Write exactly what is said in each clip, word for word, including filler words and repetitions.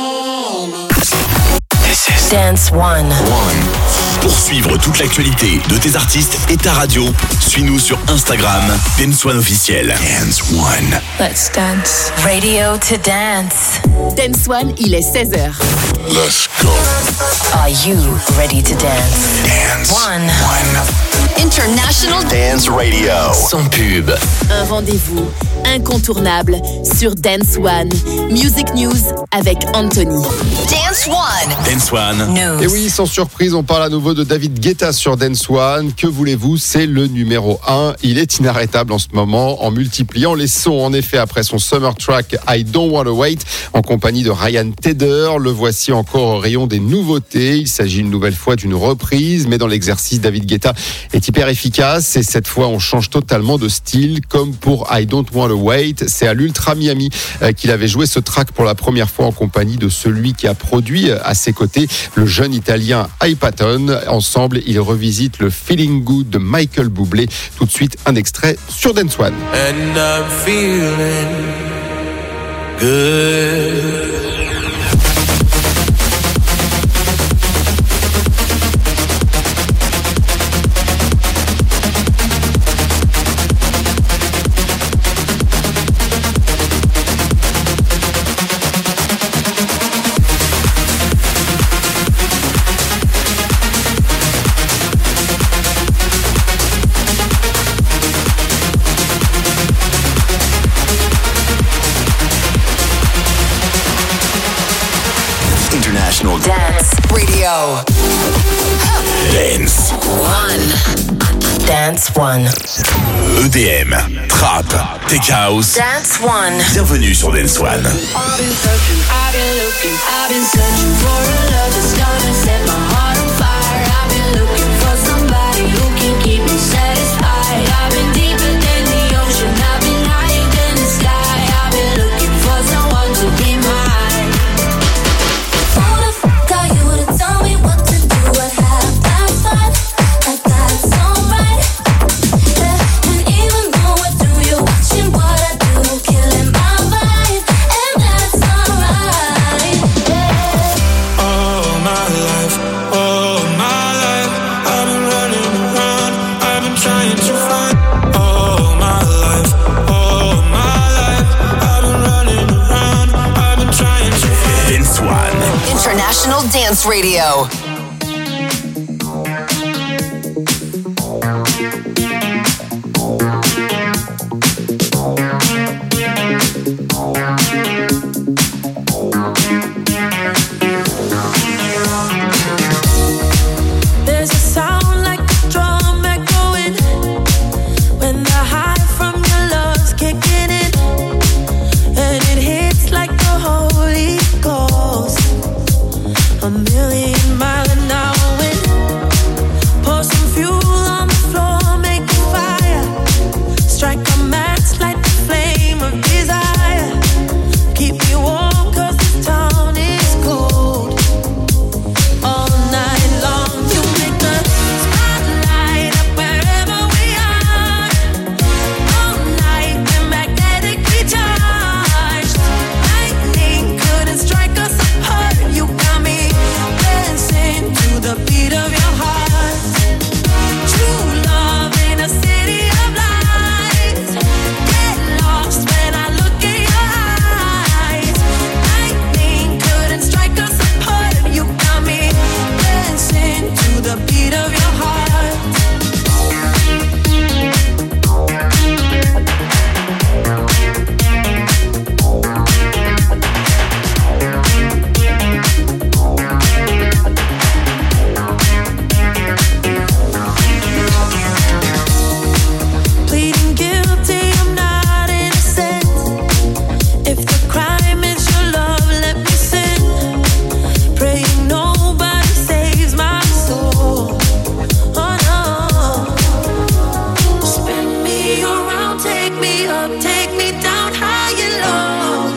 Dance One. One. Pour suivre toute l'actualité de tes artistes et ta radio, suis-nous sur Instagram, Dance One officiel. Dance One. Let's dance. Radio to dance. Dance One, il est seize heures. Let's go. Are you ready to dance? Dance One. One. International Dance Radio. Sans pub. Un rendez-vous incontournable sur Dance One. Music News avec Anthony. Dance One. Dance One. News. Et oui, sans surprise, on parle à nouveau de David Guetta sur Dance One. Que voulez-vous, c'est le numéro un. Il est inarrêtable en ce moment en multipliant les sons. En effet, après son summer track I Don't Wanna Wait, en compagnie de Ryan Tedder, le voici encore au rayon des nouveautés. Il s'agit une nouvelle fois d'une reprise, mais dans l'exercice, David Guetta est hyper efficace. Et cette fois, on change totalement de style, comme pour I Don't Wanna Wait. C'est à l'Ultra Miami qu'il avait joué ce track pour la première fois en compagnie de celui qui a produit à ses côtés, le jeune italien Hypaton. Ensemble, ils revisitent le Feeling Good de Michael Bublé. Tout de suite, un extrait sur Dance One. And I'm feeling good. Dance Radio. Dance One. Dance One. E D M, Trap, Tech House. Dance One. Bienvenue sur Dance One. I've been searching, I've been looking, I've been searching for a love that's gonna set my heart on fire. I've been looking for somebody who can keep me satisfied. I've been deeper than the ocean, I've been higher than the sky. I've been looking for someone to be mine. Who the fuck are you to tell me what to do at half past five? Like that's alright. Yeah. And even though I do, you're watching what I do, killing my vibe, and that's alright. Yeah. All my life, all my life, I've been running around, I've been trying to find. All my life, all my life, I've been running around, I've been trying to find. Dance One. International Dance Radio. There's a sound like a drum echoing when the high from your love's kicking in, and it hits like the Holy Ghost. A million mile an hour wind. Pour some fuel on the floor, make a fire. Strike a match, light the flame of desire. Keep me warm 'cause this town is cold. All night long, you make the spotlight up wherever we are. All night, we're magnetically charged. Lightning couldn't strike us apart. You got me dancing to the beat of your heart. True love in a city of lights. Get lost when I look in your eyes. Lightning couldn't strike us apart. You got me dancing to the beat of your heart. Pleading guilty, I'm not innocent. If the crime is your love, let me sin. Praying nobody saves my soul. Oh no. Spin me around, take me up, take me down high and low.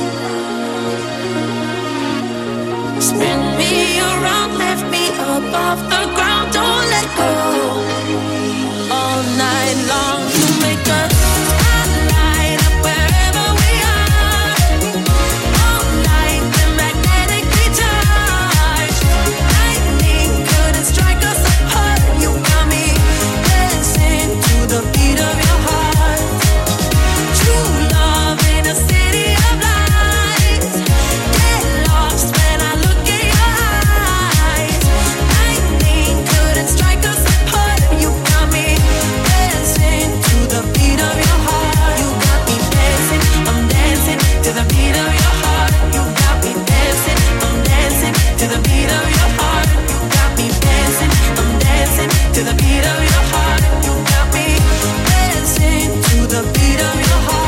Spin me around, lift me up off the ground, don't let go. All night long, you make a spotlight up wherever we are. All night, we're magnetically to the beat of your heart. You got me dancing, I'm dancing to the beat of your heart. You got me dancing to the beat of your heart.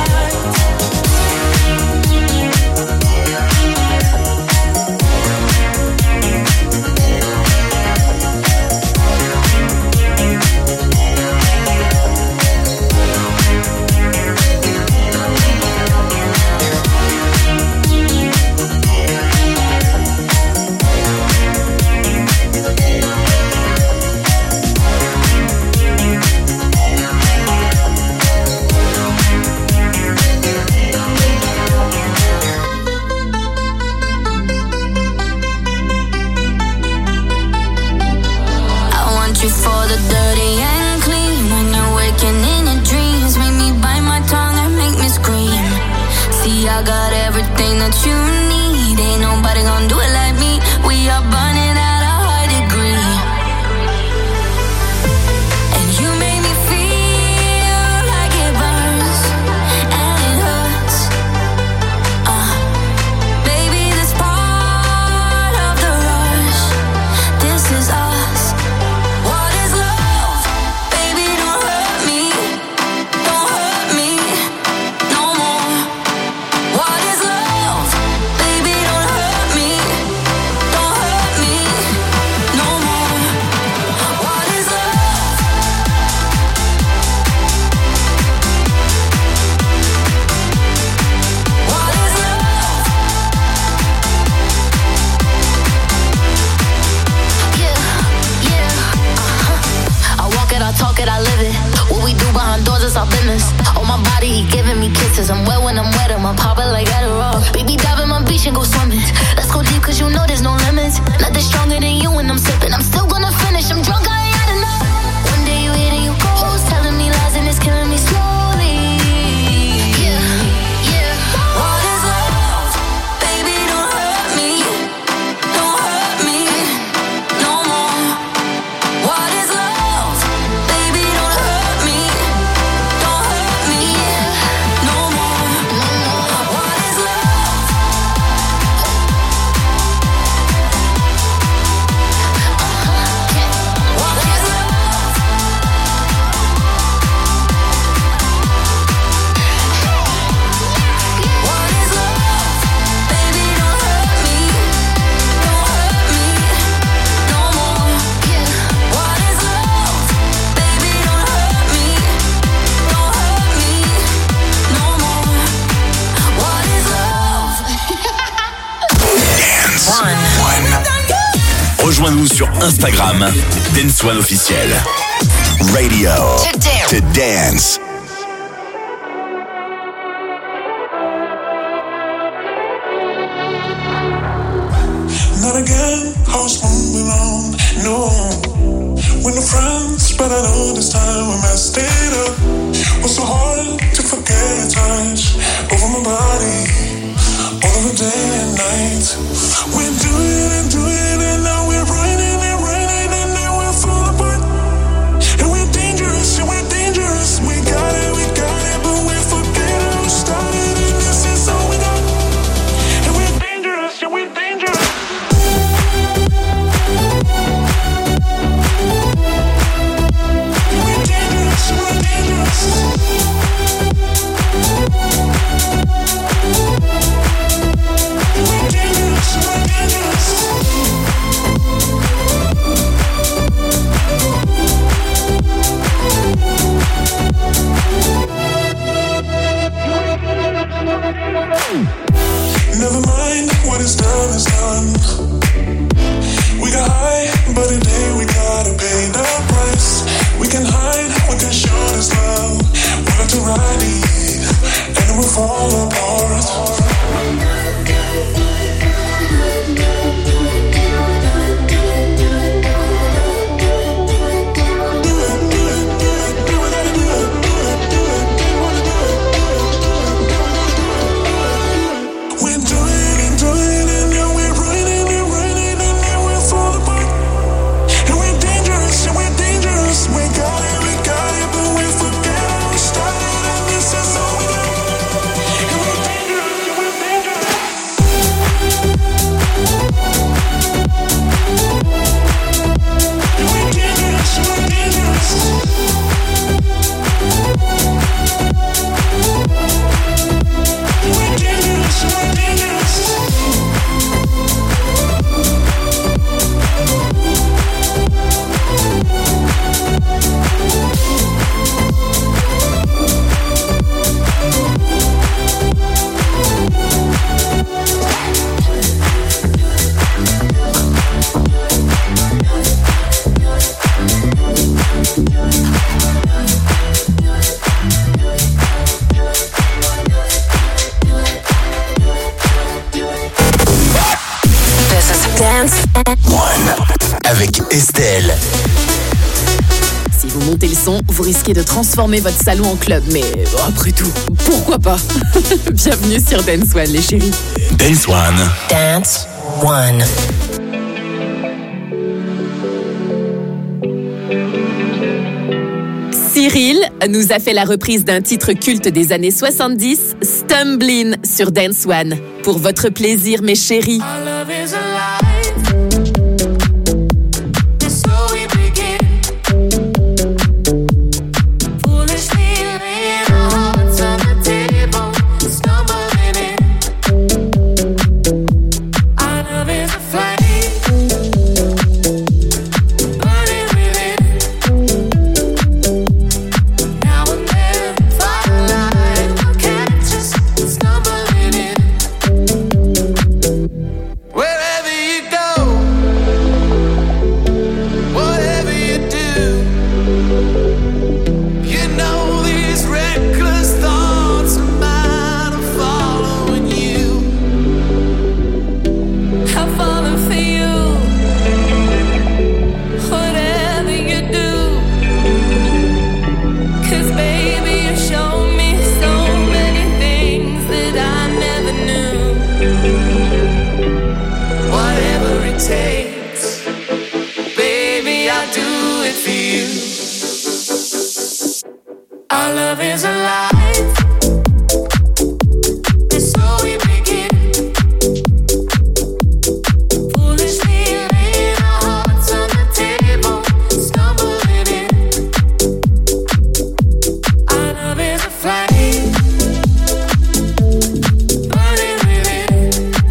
I got everything that you need. Ain't nobody gonna do it like me. We are burning at a high degree. And you make me feel like it burns and it hurts. Uh, baby, this part of the rush. This is us. What is love? Baby, don't hurt me. Don't hurt me no more. What is love? Baby, don't hurt me. Don't hurt me no more. What is love? What is love? Yeah, yeah, uh-huh. I walk it, I talk it, I live it. What we do behind doors is our business. On my body, he giving me kisses. I'm wet when I'm wet, I'm popping like Adderall. Baby, dive in my beach and go swimming. Let's go deep, cause you know there's no limits. Nothing stronger than you when I'm sipping. I'm still gonna finish, I'm drunk, I ain't had enough. One day you hit and you go, telling me lies and it's killing me slowly. Yeah, yeah. What is love? Baby, don't hurt me. Don't hurt me no more. What is love? Baby, don't hurt me. Don't hurt me no more. What is love? What is love? What is love? Baby, don't hurt me. Don't hurt me no more. What is love? Baby, don't hurt me. Don't hurt me no more. What is love? Dance One. One. Rejoins-nous sur Instagram, Dance One officiel. Radio To dance. to dance. Not again, I was moving on, no. When the friends, but I know this time I messed it up. Was so hard to forget your touch over my body, all of the day and night. We're doing and doing and now we're running and running and now we're falling apart. And we're dangerous, and we're dangerous. We got it, we got it, but we forget how we started and this is all we got. And we're dangerous, and we're dangerous. We're dangerous, we're dangerous. We're dangerous, we're dangerous. Dance One avec Estelle. Si vous montez le son, vous risquez de transformer votre salon en club. Mais après tout, pourquoi pas? Bienvenue sur Dance One, les chéris. Dance One. Dance One. Cyril nous a fait la reprise d'un titre culte des années soixante-dix, Stumblin' sur Dance One. Pour votre plaisir, mes chéris. Our love is alive. And so we begin. Foolishly laying our hearts on the table, stumbling in. Our love is a flame, burning within. Now and then, firelight will catch us, stumbling in. Wherever you go, whatever you do, you know these reckless thoughts of mine are following you. I'm falling for you. Whatever you do, 'cause baby you show me so many things that I never knew. Whatever it takes, baby, I'll do it for you. Our love is alive, and so we begin. Foolishly laying our hearts on the table, stumbling in. Our love is a flame, burning within.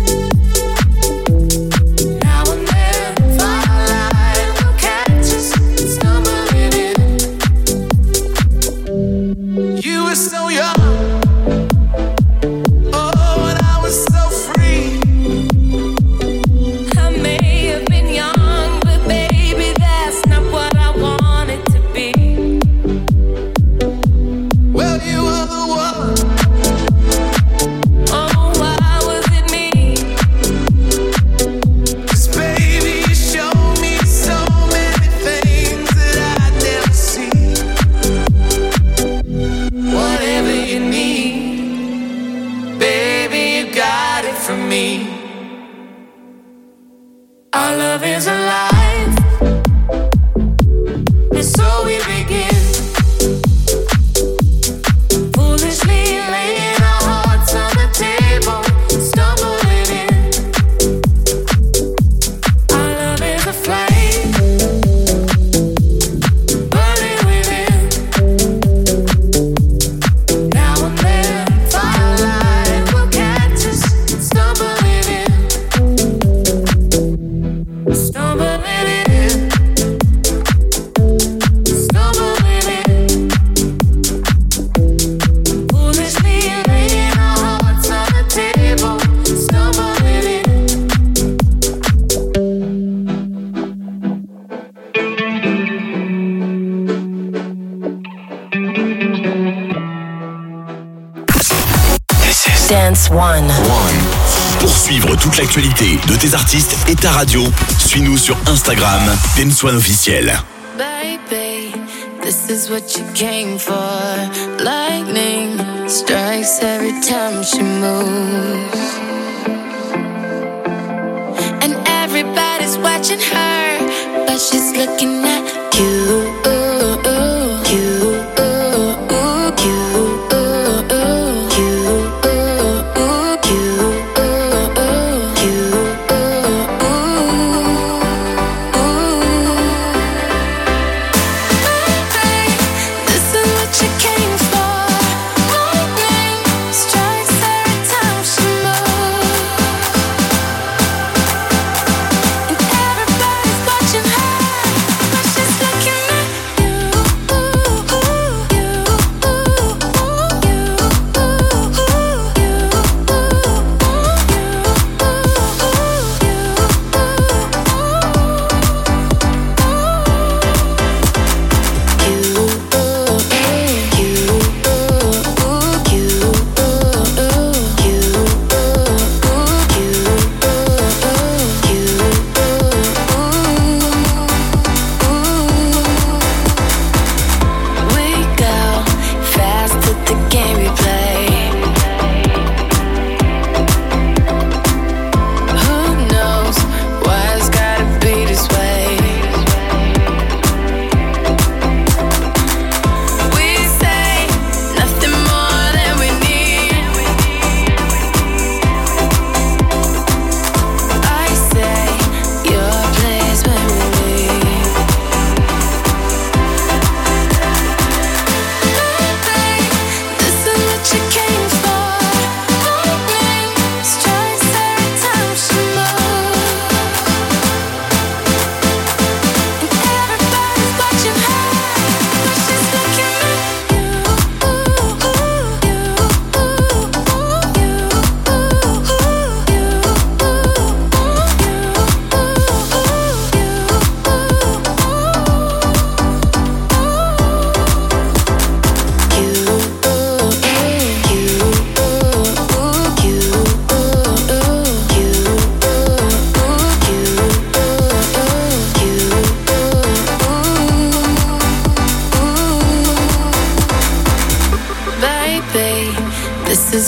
Now and then, firelight will catch us, stumbling in. You were so young, oh, and I was so free. I may have been young, but baby, that's not what I wanted to be. Well, you were the one. Oh, why was it me? 'Cause baby, you showed me so many things that I'd never see. Whatever you need, baby, you got it from me. Our love is alive, and so we begin. Foolishly laying our hearts on the table, stumbling in. Our love is a flame, burning within. Now and then, firelight will catch us, stumbling in. Stumbling in. Stumbling in. Foolishly laying our hearts on the table, stumbling in. Dance One. One. Pour suivre toute l'actualité de tes artistes et ta radio, suis-nous sur Instagram, Dance One officiel. Baby, this is what you came for. Lightning strikes every time she moves. And everybody's watching her, but she's looking at you. You. Everybody's watching her, but she's looking at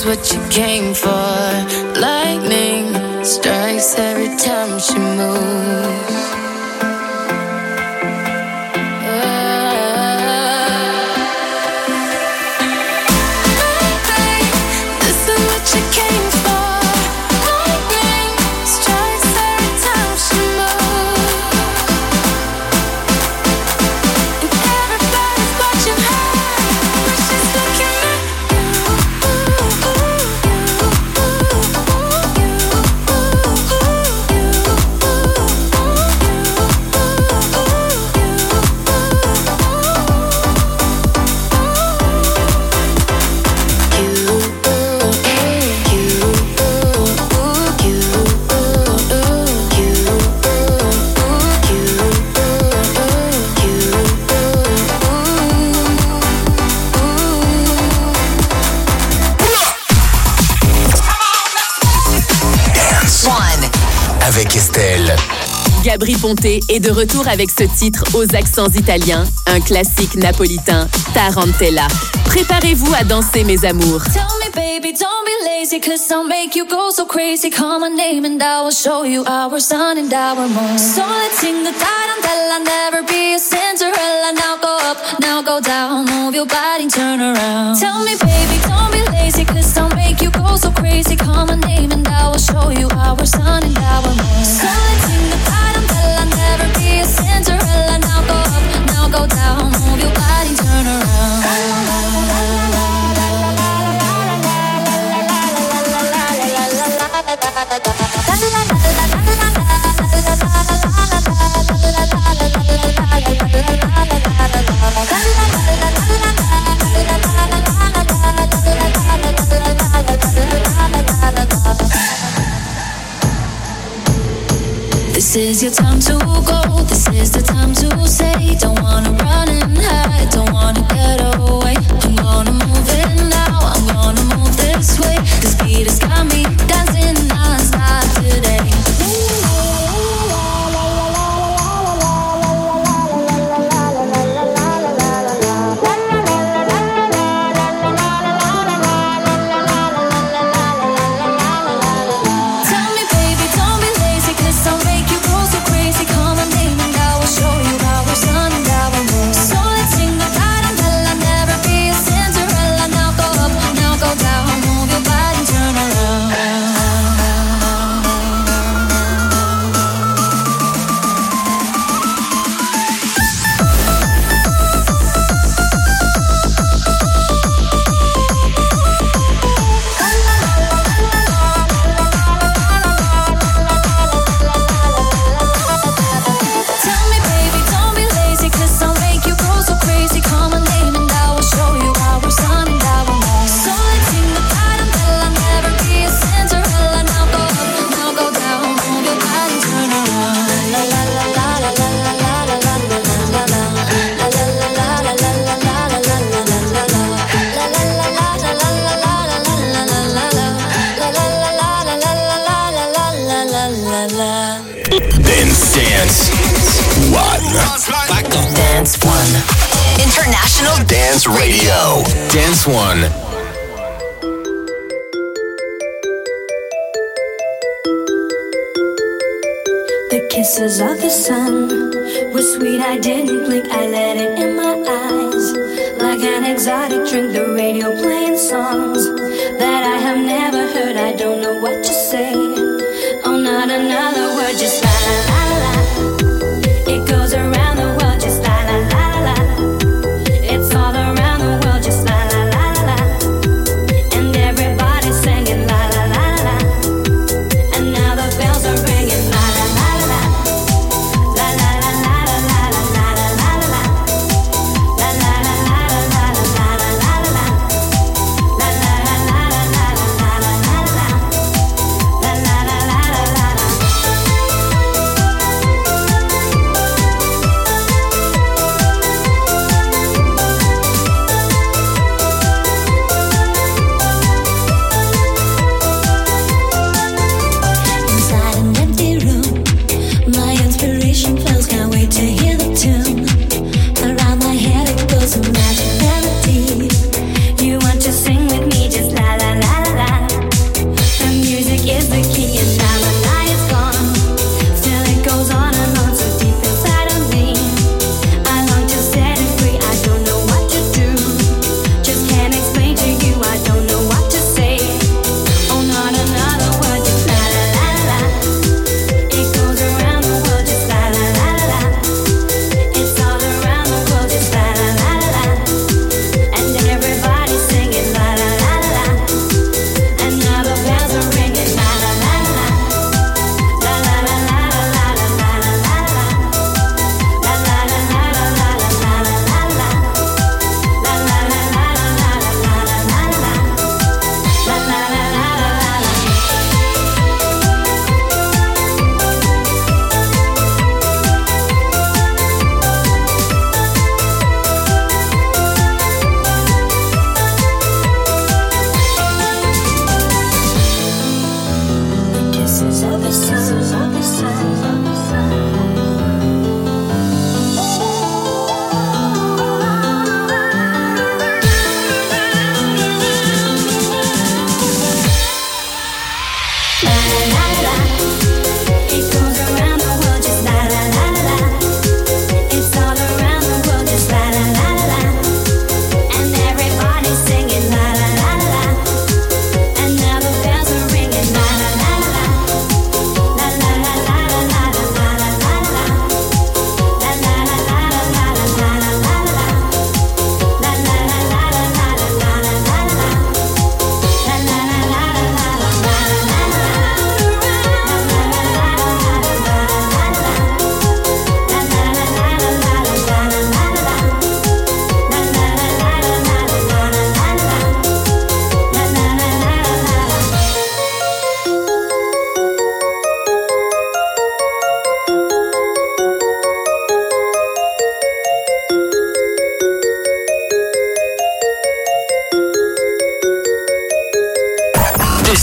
is what you came for. Lightning strikes every time she moves. Estelle. Gabri Ponte est de retour avec ce titre aux accents italiens, un classique napolitain, Tarantella. Préparez-vous à danser, mes amours. Tell me, baby, don't be lazy, cause I'll make you go so crazy. Call my name and I will show you our sun and our moon. So let's sing the Tarantella, never be a Cinderella. Now go up, now go down, move your body and turn around. Tell me, baby, don't be lazy, cause I'll make you go so crazy. Call my name and I will show you our sun and our moon. So let's sing the Tarantella, never be a Cinderella. Now go up, now go down, move your body and turn around. This is your time to go, this is the time to say. Don't wanna run and hide, don't wanna get away. I'm gonna move it now, I'm gonna move this way. This beat has got me dancing non-stop today. Dance One. International Dance Radio. Dance One. The kisses of the sun were sweet, I didn't blink, I let it in my eyes. Like an exotic drink, the radio playing songs that I have never heard, I don't know what to say. Oh, not another word, just la la la la. It goes around the world, just la la la la. It's all around the world, just la la la la. And everybody's singing la la la la. And now the bells are ringing la la la la. La la la la la la la la la la. La la la la la la la la la la. La la la la la la la la la. La la la la la la.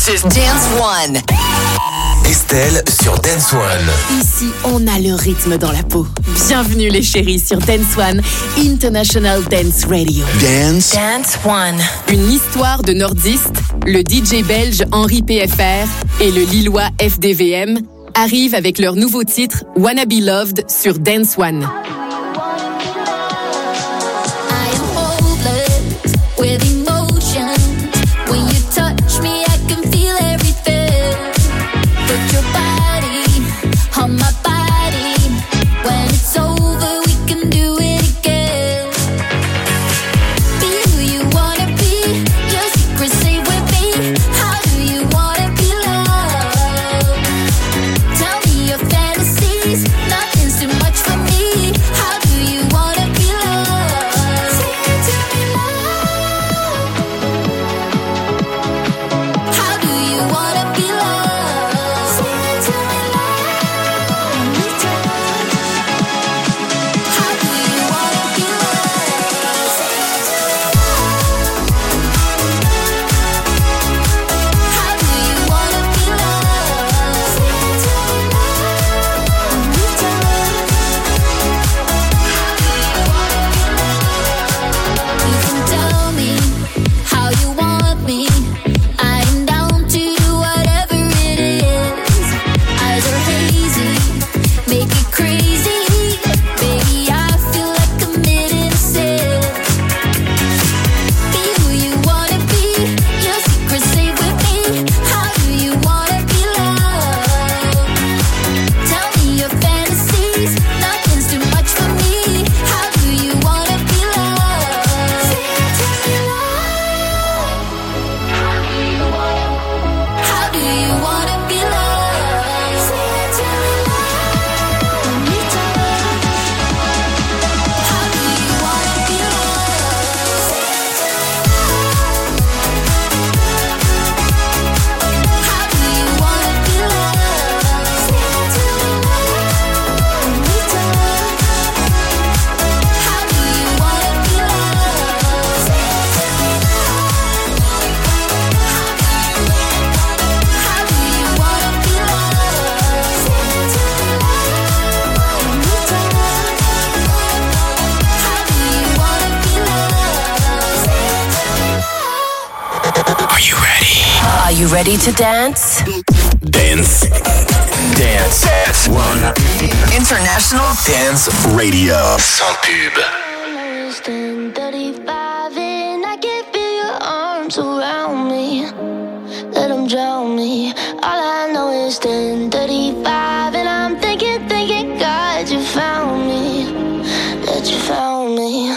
is Dance One. Estelle sur Dance One. Ici, on a le rythme dans la peau. Bienvenue les chéris sur Dance One, International Dance Radio. Dance. Dance One. Une histoire de nordistes, le D J belge Henri P F R et le lillois F D V M arrivent avec leur nouveau titre Wanna Be Loved sur Dance One. With emotion, when you touch me, I can feel everything. Put your body on my body. When it's over, we can do it again. Be who you wanna be. Your secret stay with me. How do you wanna be loved? Tell me your fantasies. Nothing's too much for me. How do you wanna be loved? Say it to me, love. You ready to dance? Dance. Dance. Dance One. International Dance Radio. Sans pub. It's ten thirty-five and I can feel your arms around me. Let them drown me. All I know is ten thirty-five and I'm thinking, thinking, God, you found me. That you found me.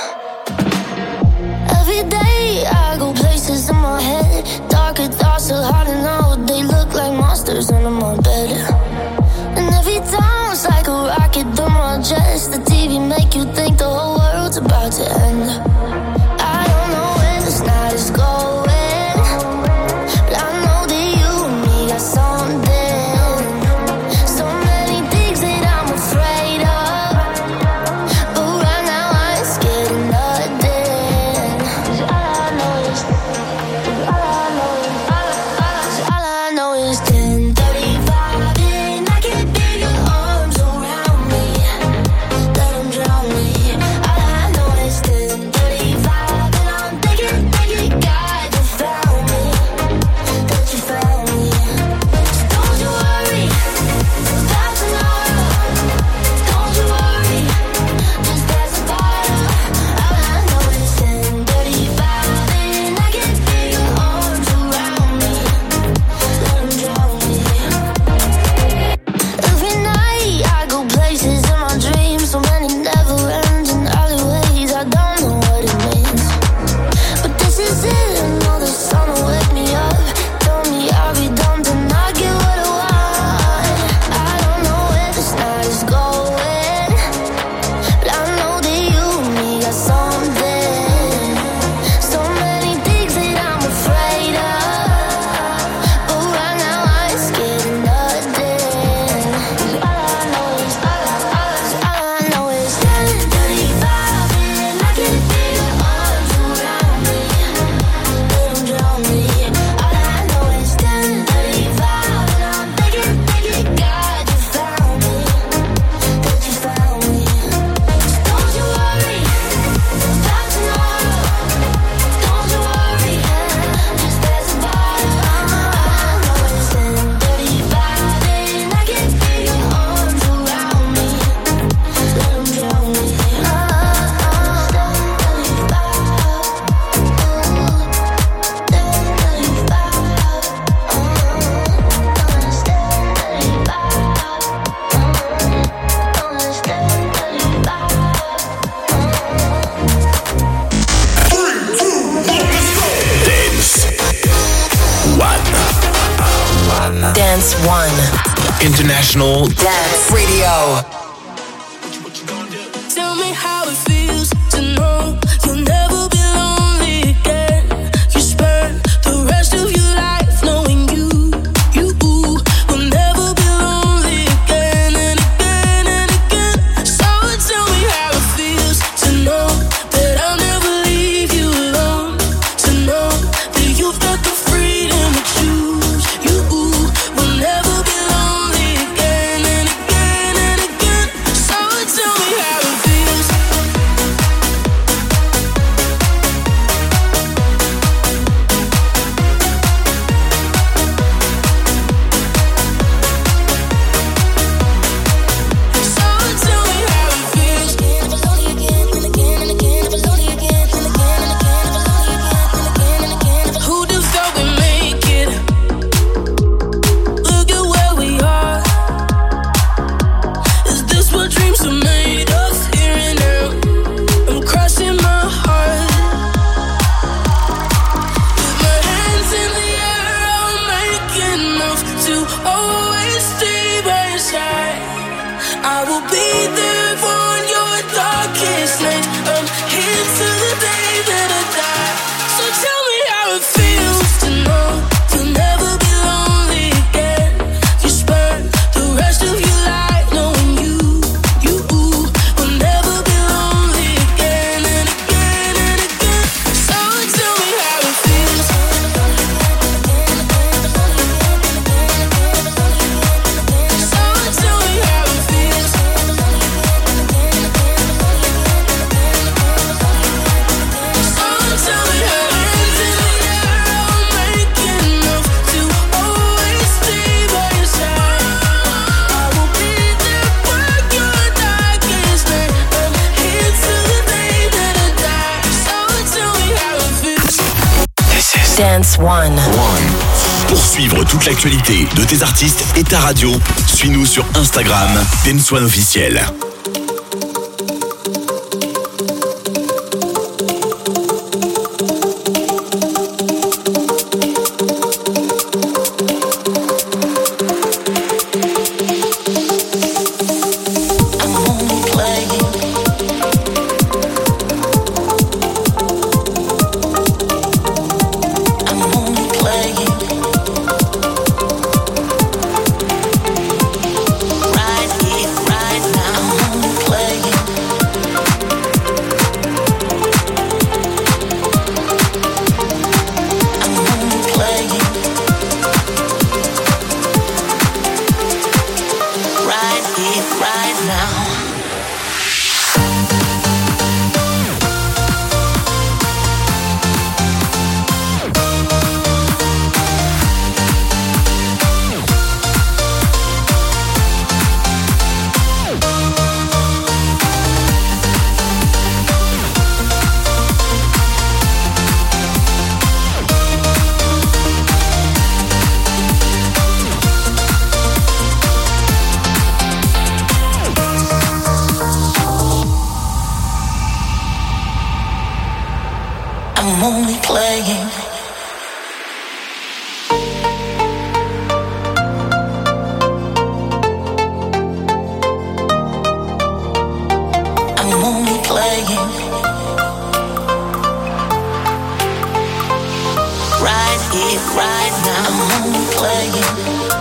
Every day I go places in my head. Darker thoughts so hard to know. They look like monsters under my bed. And every time it's like a rocket through my chest. The T V make you think the whole world's about to end. I don't know where this night is going, but I know that you and me got something. So many things that I'm afraid of, but right now I ain't scared of nothing. 'Cause all I know is, all I know is, all I, all I know is ten thirty-five and I can feel your arms around me. Let them drown me. All I know is ten thirty-five. International Dance Radio. Tell me how it feels to know you'll never be lonely again. You spend the rest of your life knowing you, you will never be lonely again and again and again. So tell me how it feels to know that I'll never leave you alone. To know that you've got the freedom to choose. You will never be lonely again and again and again. So tell me how it feels. So tell me how it feels. Never lonely again and again and again. Never lonely again and again and again. Never lonely again and again and again. Who'd have thought we'd make it? Look at where we are. Is this what dreams are made of? Here and now, I'm crossing my heart. With my hands in the air, I'll make enough to always stay by your side. I will be there on your darkest night. I'm here till the day that I die. So tell me how it feels to know you'll never be lonely again. You spend the rest of your life knowing you, you will never be lonely again and again and again. So tell me how it feels. So tell me how it feels. So tell me how hands in the air, I'll make enough to always stay by your side. I will be there for your darkest night. I'm here till the day that I die. So tell me how it feels. Dance One. Pour suivre toute l'actualité de tes artistes et ta radio, suis-nous sur Instagram, Dance One Officiel. I'm only playing. I'm only playing. Right here, right now. I'm only playing. I'm only playing. Right here, right now. I'm only playing. I'm only playing. Right here, right now. I'm only playing.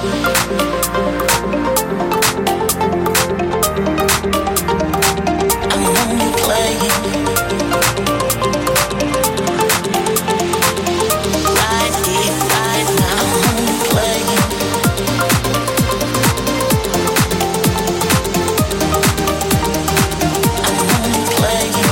I'm only playing. Right here, right now. I'm only playing. I'm only playing.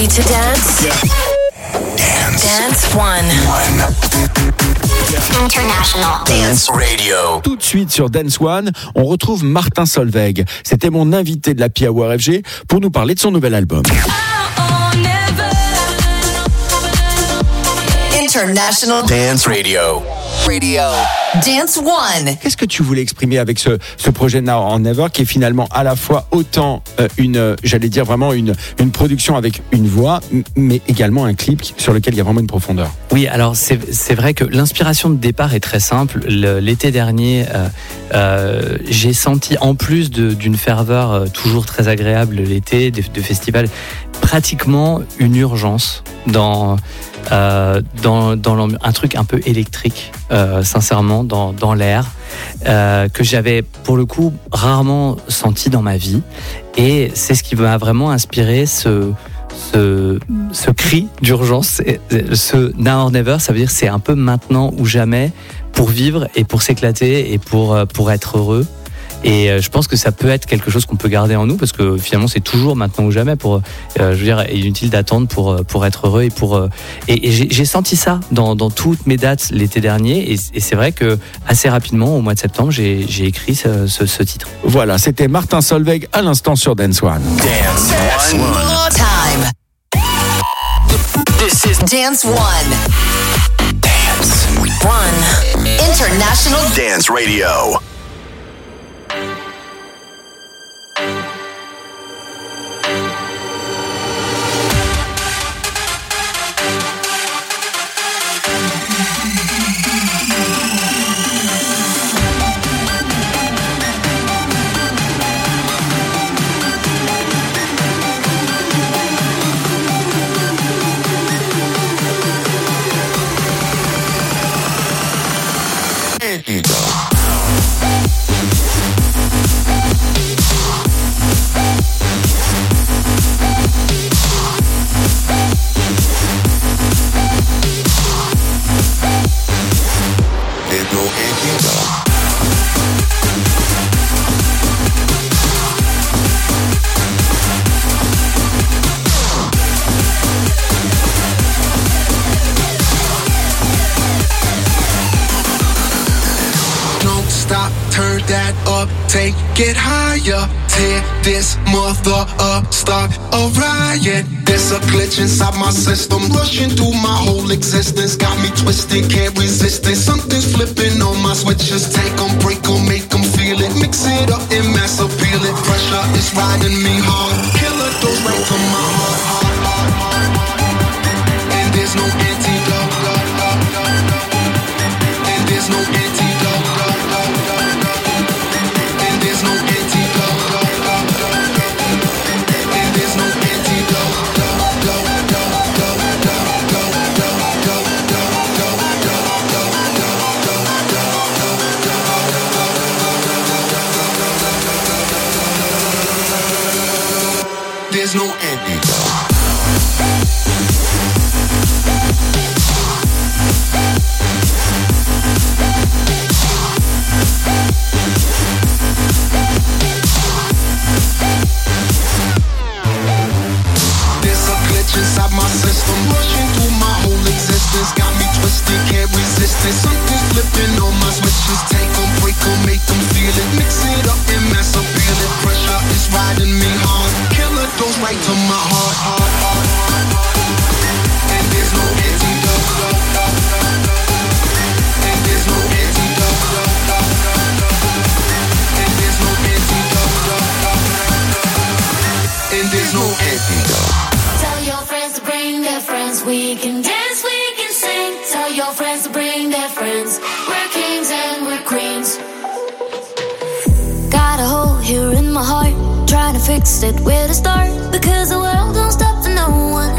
to dance? Dance. Dance One. International Dance Radio. Tout de suite sur Dance One, on retrouve Martin Solveig. C'était mon invité de l'Happy Hour F G pour nous parler de son nouvel album. International Dance Radio. Radio. Dance One. Qu'est-ce que tu voulais exprimer avec ce, ce projet Now or Never, qui est finalement à la fois autant euh, une, euh, j'allais dire vraiment une, une production avec une voix, m- mais également un clip sur lequel il y a vraiment une profondeur. Oui, alors c'est, c'est vrai que l'inspiration de départ est très simple. Le, l'été dernier, euh, euh, j'ai senti, en plus de, d'une ferveur euh, toujours très agréable l'été, de, de festivals, pratiquement une urgence dans, euh, dans, dans un truc un peu électrique, euh, sincèrement, dans, dans l'air, euh, que j'avais pour le coup rarement senti dans ma vie. Et c'est ce qui m'a vraiment inspiré ce... Ce, ce cri d'urgence, ce now or never, ça veut dire c'est un peu maintenant ou jamais pour vivre et pour s'éclater et pour, pour être heureux. Et je pense que ça peut être quelque chose qu'on peut garder en nous parce que finalement c'est toujours maintenant ou jamais. Pour, euh, je veux dire, inutile d'attendre pour, pour être heureux et pour. Euh, et, et j'ai, j'ai senti ça dans, dans toutes mes dates l'été dernier. Et, et c'est vrai que assez rapidement, au mois de septembre, j'ai, j'ai écrit ce, ce, ce titre. Voilà, c'était Martin Solveig à l'instant sur Dance One. Dance One. More time. This is Dance One. Dance One. International Dance Radio. Take it higher, tear this mother up, start a riot. There's a glitch inside my system, rushing through my whole existence. Got me twisted, can't resist it. Something's flipping on my switches. Take them, break them, make them feel it. Mix it up and mass appeal it. Pressure is riding me hard. Killer goes right to my heart, heart, heart, heart, heart. And there's no antidote. And there's no antidote. There's no antidote. Inside my system, rushing through my whole existence. Got me twisted, can't resist it. Something's flipping on my switches. Take them, break them, make them feel it. Mix it up and mass appeal it. Pressure is riding me hard. Killer goes right to my heart, heart, heart, heart, heart. And there's no antidote. And there's no antidote. And there's no antidote. And there's no antidote. Tell your friends to bring their friends. We can dance, we can sing. Tell your friends to bring their friends. We're kings and we're queens. Got a hole here in my heart. Trying to fix it, where to start? Because the world don't stop for no one.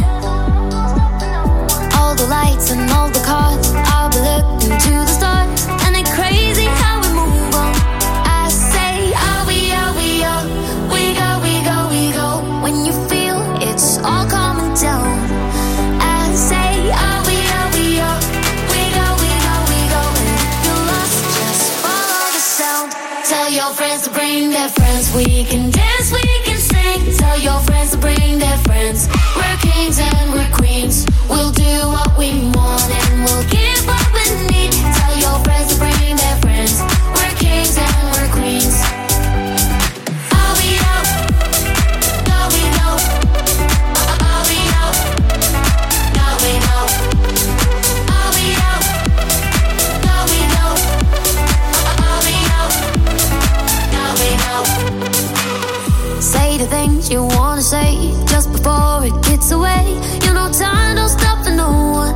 All the lights and all the cars, I'll be looking to the stars. And it's crazy how we move on. I say, are we, are we, are we go, we go, we go. When you feel it's all coming down. I say, are we, are we, are we go, we go, we go. And if you're lost, just follow the sound. Tell your friends to bring their friends. We can dance, we can sing. Tell your friends to bring their friends. We're kings. kings and we're queens. We'll do what we want and we'll give what we need. Tell your friends to bring their friends. We're kings and we're queens. I'll be out, no we know. I'll be out, no we know. I'll be out, no we know. I'll be out, no we know. Say the things you wanna say just before it gets away. You know time don't stop for no one.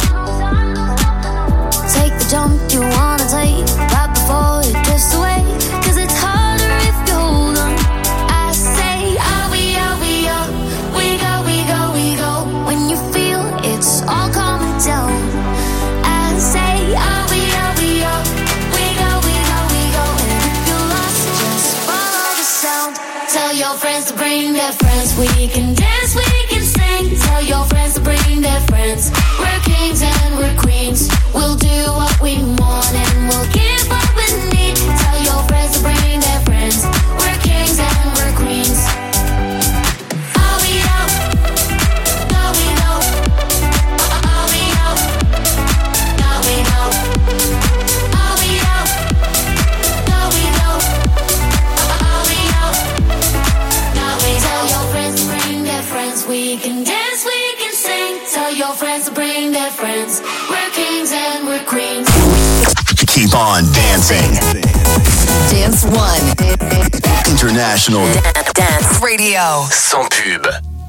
Take the jump you wanna take right before it drifts away. Cause it's harder if you hold on. I say, are we, are we, are we go, we go, we go. When you feel it's all coming down. I say, are we, are we, are we go, we go, we go. And if you're lost, just follow the sound. Tell your friends to bring their friends. We can dance, we can sing. Tell your friends to bring their friends. We're kings and we're queens. We'll do what we want and we'll give what we need. Tell your friends to bring their friends. We're kings and we're queens. I'll be out, no we know. I'll be out, no we know. I'll be out, no we know. I'll be out, no we know. Tell your friends to bring their friends. We can dance, we can sing. Tell your friends to bring their friends. We're kings and we're queens. Keep on dancing. Dance One. International Dance Radio. Sans pub.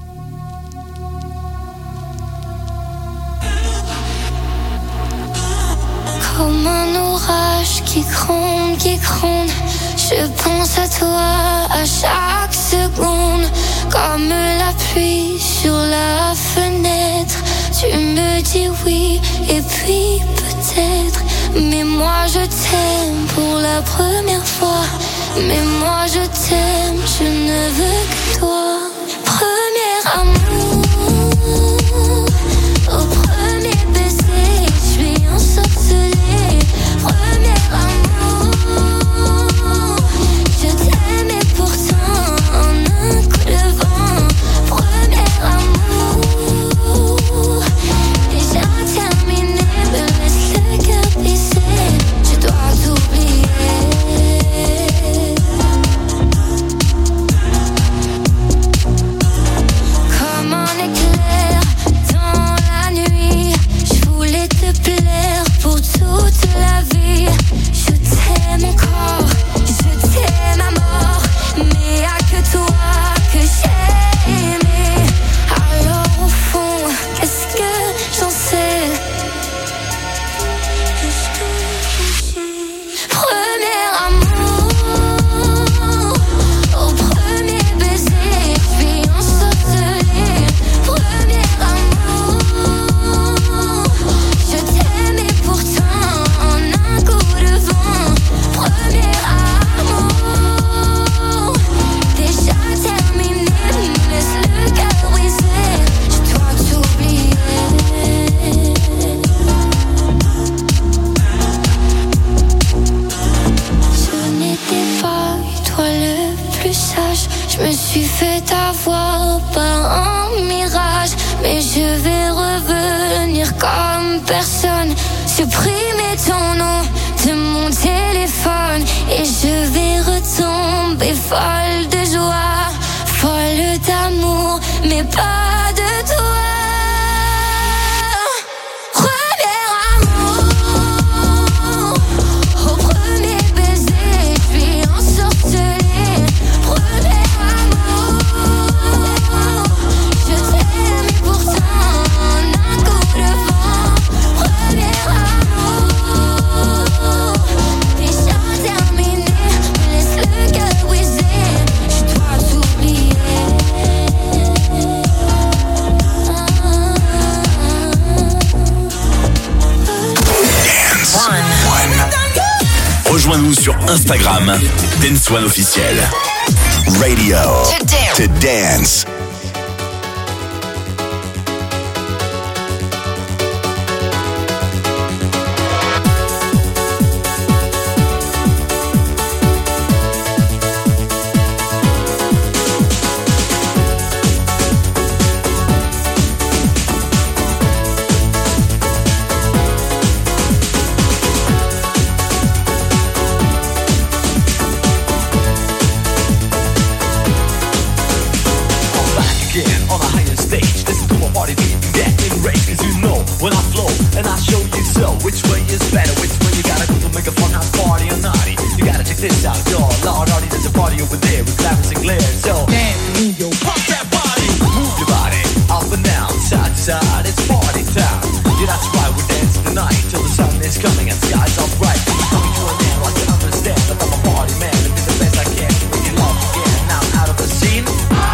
Comme un orage qui gronde, qui gronde. Je pense à toi à chaque seconde. Comme la pluie sur la fenêtre. Tu me dis oui et puis peut-être. Mais moi je t'aime pour la première fois. Mais moi je t'aime, je ne veux que toi. Premier amour. Au premier baiser, je suis ensorcelée. Premier amour. Je t'aime et pourtant en un coup de vent. Premier amour. Déjà terminé, me laisse le cœur pisser. Je dois t'oublier. Comme un éclair dans la nuit, je voulais te plaire pour toute la vie. Je t'aime encore, je t'aime à mort, mais y'a que toi que j'ai aimé. Alors au fond, qu'est-ce que j'en sais? Premier amour, au premier baiser, je suis ensorcelée. Premier amour, je t'aime et pourtant en un coup de vent. Premier amour, déjà terminé, me laisse le cœur brisé. Je dois t'oublier. Je n'étais pas toi le plus sage. Je me suis fait avoir par un mirage. Mais je vais revenir comme personne. Supprimer ton nom de mon téléphone. Et je vais retomber folle de joie. Folle d'amour, mais pas de toi. Premier amour. Au premier baiser, je suis ensorcelée. Premier amour. Je t'aime et pourtant en un coup de vent. Premier amour. Déjà terminé, me laisse le cœur brisé. Je dois t'oublier. Rejoins-nous sur Instagram, Dance One officiel. Radio To dance. to dance. coming and skies are bright. Coming to an end like you understand that I'm a party man and do the best I can to make you love again. Now I'm out of the scene.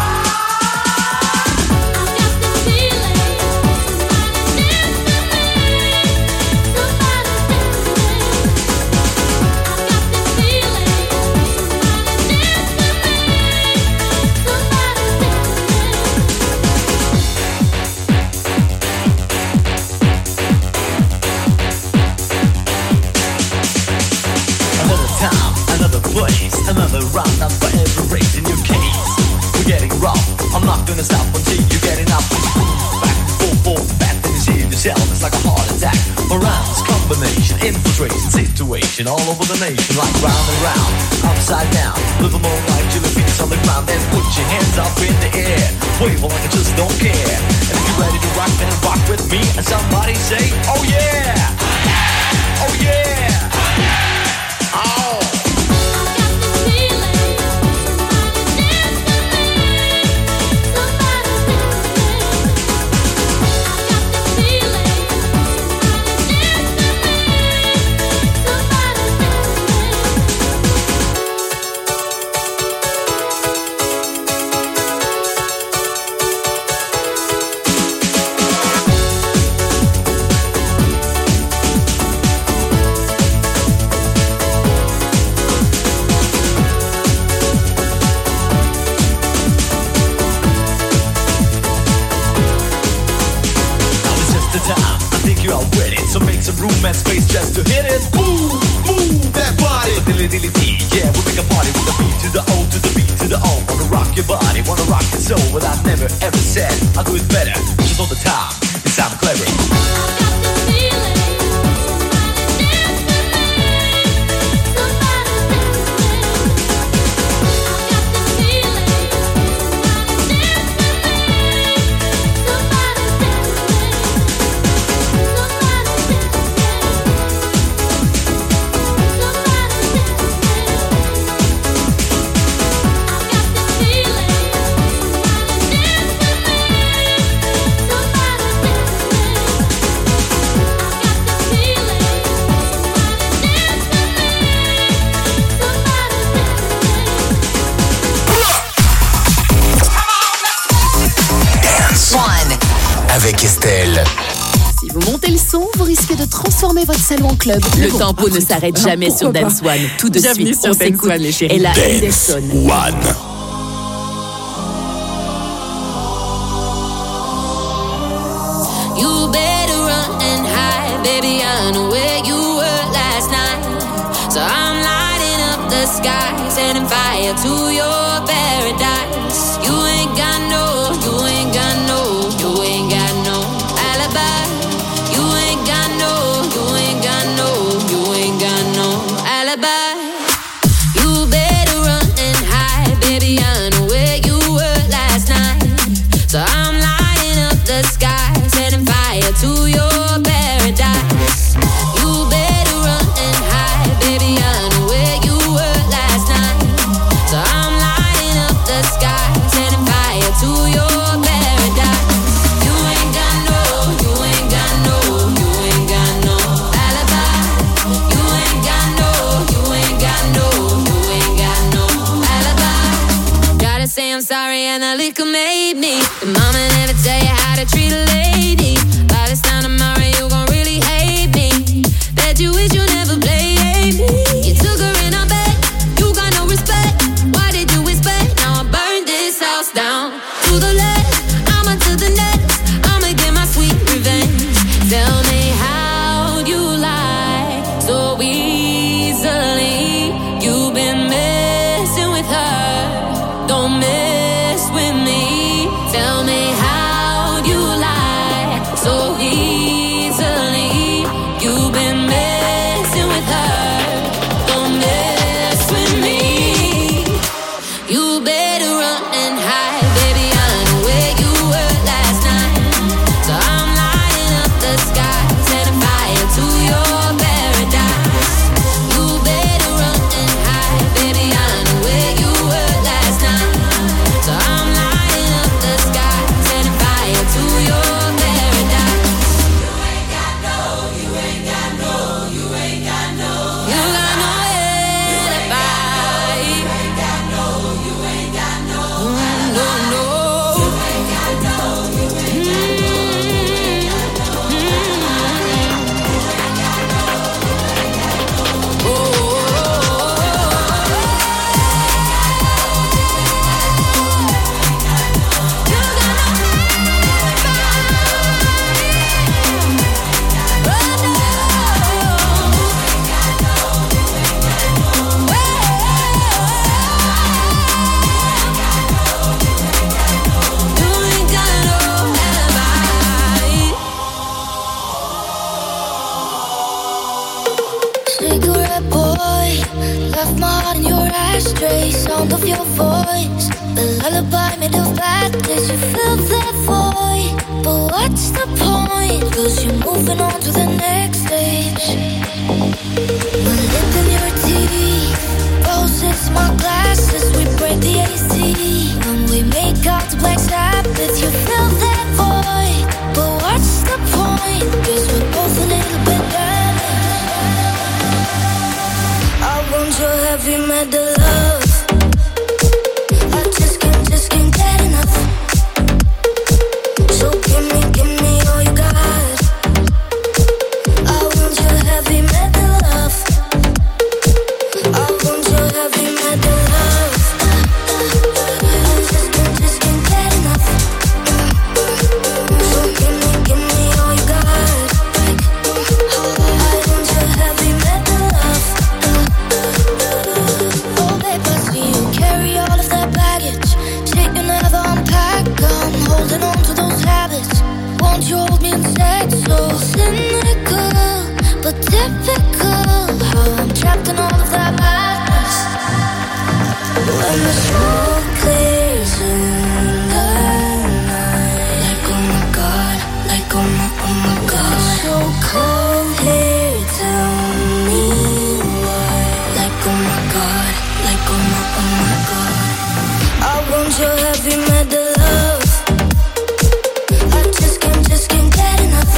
Another round up for every race in your case. We're getting rough, I'm not gonna stop until you get enough. Back, forth, forth, back, then you see yourself, it's like a heart attack. Around, combination, infiltration, situation all over the nation. Like round and round, upside down. Live a more life till your feet is on the ground. Then put your hands up in the air. Wave like I just don't care. And if you're ready to rock, then rock with me. And somebody say, oh yeah! Oh yeah! Oh! So make some room and space just to hit it. Move, move that body. Dilly dilly dee, yeah, we make a party with the beat to the O to the B to the O. Wanna rock your body, wanna rock your soul. But I never ever said I'll do it better. Just all the time, it sounds clever. Avec Estelle. Si vous montez le son, vous risquez de transformer votre salon en club. Le bon, tempo ne s'arrête jamais sur Dance One. Tout de Bienvenue suite, on s'écoute. One, les chéris. Et la Dance One. You better run and hide, baby. I know where you were last night. So I'm lighting up the sky, setting fire to your paradise. You ain't got no, you ain't got no, you ain't got no alibi. You ain't got no, you ain't got no, you ain't got no alibi. You better run and hide, baby. I know where you were last night. So I'm lighting up the sky, setting fire to your paradise. You better run and hide, baby. I know where you were last night. So I'm lighting up the sky, setting fire to your paradise. You ain't got no, you ain't got no, you ain't got no alibi. You ain't got no, you ain't got no, you ain't got no alibi. Gotta say I'm sorry and the liquor made me. The mama never tell you how to treat a lady. By this time tomorrow you gon' really hate me. Bet you wish you never played me. You took her in her bed, you got no respect. Why did you expect? Now I burned this house down. To the left, I'ma to the next. I'ma get my sweet revenge. Tell me how you lie so easily. You've been messing with her, don't mess with me. Tell me how you lie so easily. You've been messing cigarette boy, left my heart in your ashtray. Sound of your voice, the lullaby made of badness. You fill that void, but what's the point? Cause you're moving on to the next stage. My lip in your teeth, roses, my glasses. We break the A C when we make out to Black Sabbath. You fill that void, but what's the point? Cause we're both a little bit damaged. I want your heavy metal love. I just can't, just can't get enough. So give me, give me all you got. I want your heavy metal love. I want your heavy metal love. I just can't, just can't get enough. So give me, give me all you got. I want your heavy metal love. Oh babe, I see you carry all of that baggage. Shit you never unpack. I'm holding on to those habits. Won't you hold me instead? So cynical, but typical. How I'm trapped in all of that madness. When the smoke clears in the night, like oh my god, like oh my, oh my god. So cold here, tell me why. Like oh my god, like oh my, oh my god. I want your heavy metal love. I just can't, just can't get enough.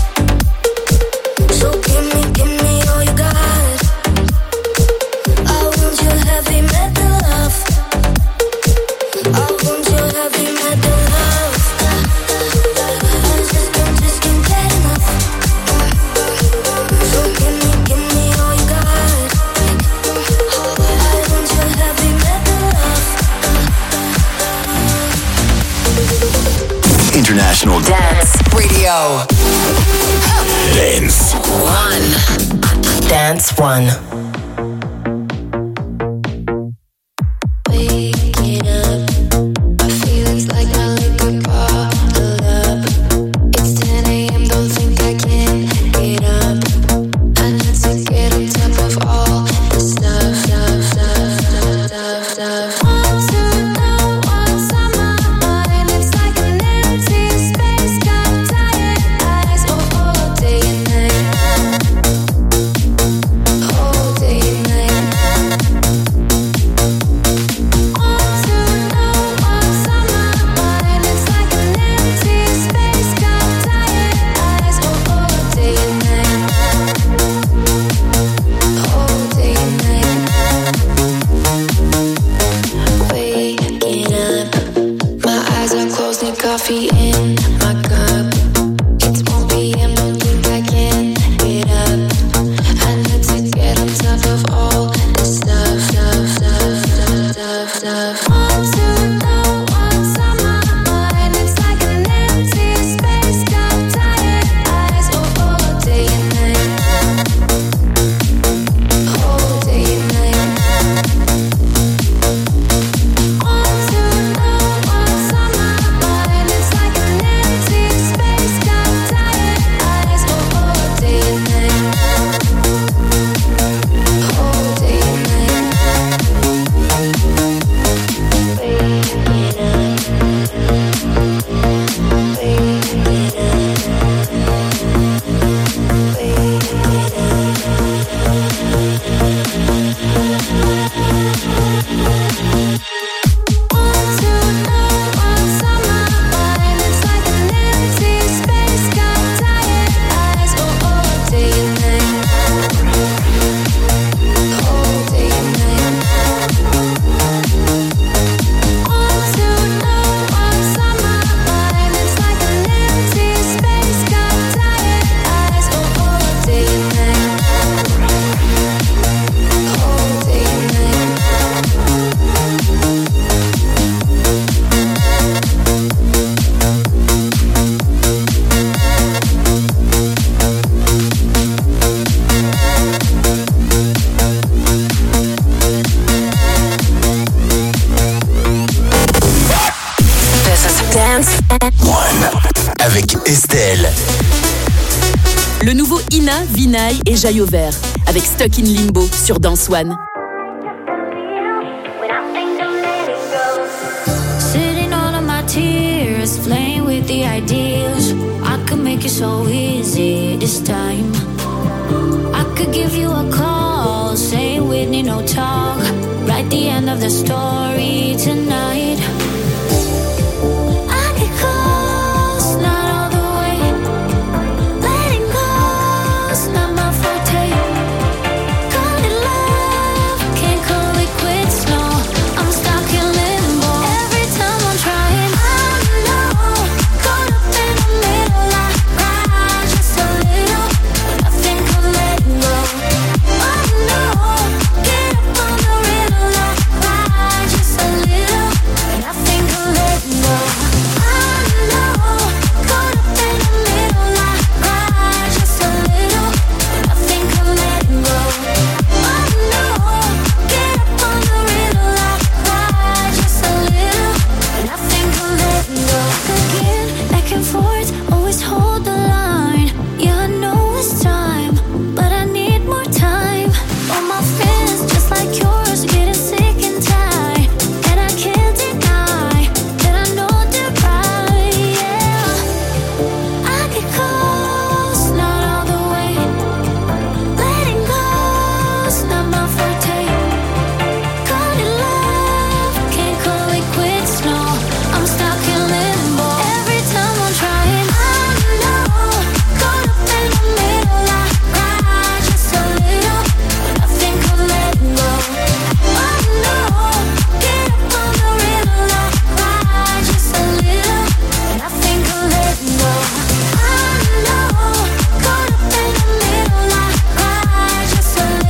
So give me, give me all you got. I want your heavy metal love. I want your heavy metal love. I just can't, just can't get enough. So give me, give me all you got. I want your heavy metal love. International Dance Radio. Dance One. Dance One. Waking up, my feelings like my liquor bottled up. It's ten a.m., don't think I can get up. I need to get on top of all the stuff, stuff, stuff, stuff, stuff, stuff. Want to know what's on my mind? It's like an empty space, got tired eyes, oh, all day and night, all day and night. Want to know what's on my mind? It's like an empty space, got tired eyes, oh, all day and night, all day and night. Waking up, my eyes are closed, need coffee in my cup. It's one p.m., don't think I can get up. I need to get on top of all this stuff, stuff, stuff, stuff, stuff, stuff. Want to know what's on my mind? It's like an empty space, got tired eyes, oh, all day and night, all day and night. Want to know what's on my mind? It's like an empty space, got tired eyes, oh, all day and night, all day and night. Want to know what's on my mind? It's like an empty space, got tired eyes, oh, all day and night, all day and night. Want to know what's on my mind? It's like an empty space, got tired eyes, oh, all day and night, all day and night. This is Dance One avec Estelle. Le nouveau Ina, Vinay et Jaillot Vert. avec Stuck in Limbo sur Dance One. Sitting all of my tears, playing with the ideas. I could make it so easy this time. I could give you a call, say Whitney, no talk. Write the end of the story tonight.